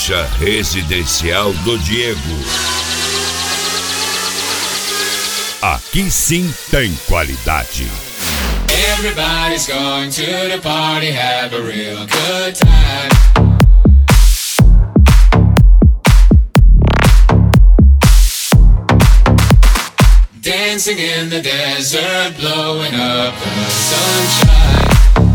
Caixa Residencial do Diego. Aqui sim tem qualidade. Everybody's going to the party, have a real good time. Dancing in the desert, blowing up the sunshine.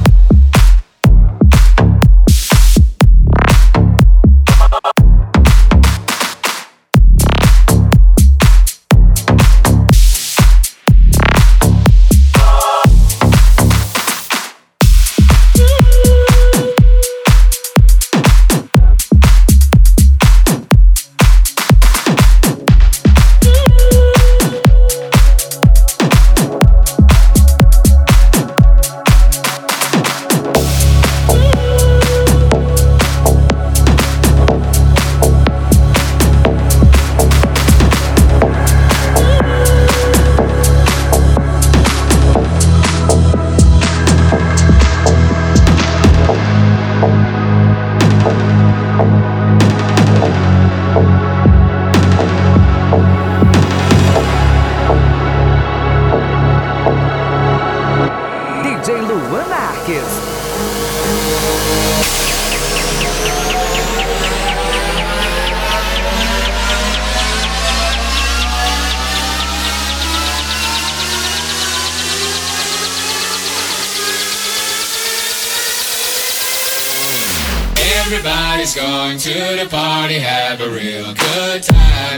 DJ Luan Marques. Everybody's going to the party, have a real good time.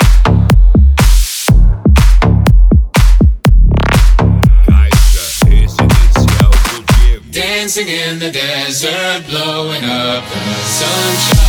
Caixa Residencial do Diego. Dancing in the desert, blowing up the sunshine.